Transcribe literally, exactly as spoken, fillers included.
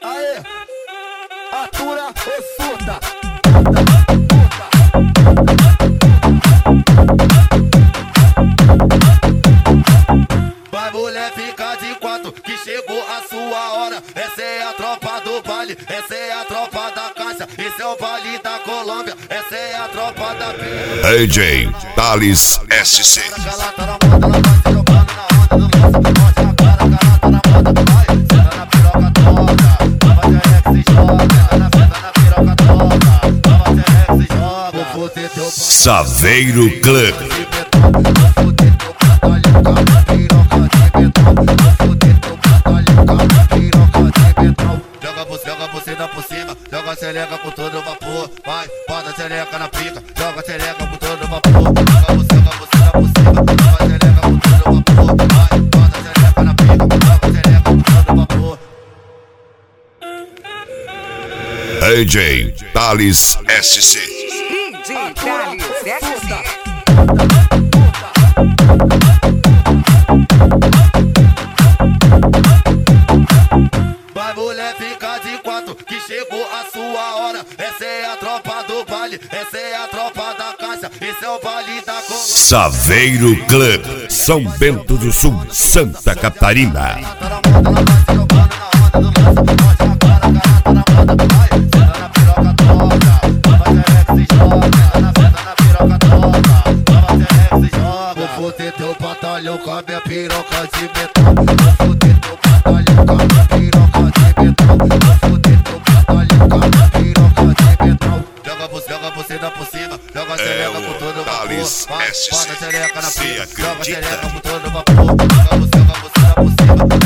Aê, atura ou surda. Vai mulher, fica de quatro, que chegou a sua hora. Essa é a tropa do baile, essa é a tropa da caixa. Esse é o baile da Colômbia, essa é a tropa da P. D J Thales S C. Saveiro Club. Joga você, joga você dá por cima, joga a xereca com todo vapor. Vai, bota a xereca na pica, joga a xereca com todo vapor. Joga você, joga você dá por cima, joga a xereca com todo vapor. Vai, bota a xereca na pica, joga a xereca com todo vapor. D J Thales S C. D J Thales S C. Vai mulher, fica de quatro, que chegou a sua hora. Essa é a tropa do baile, essa é a tropa da caixa. Esse é o baile da Colômbia. Saveiro Club, São Bento do Sul, Santa Catarina. Vou foder teu batalhão com a minha piroca de metal. Vou foder teu batalhão com a minha piroca de metal. Vou foder teu batalhão com a minha piroca de metal. Joga você, joga você dá por cima, joga a xereca com todo vapor. Vai, bota a xereca na pica, joga a xereca com todo vapor. Joga você, joga você dá por cima.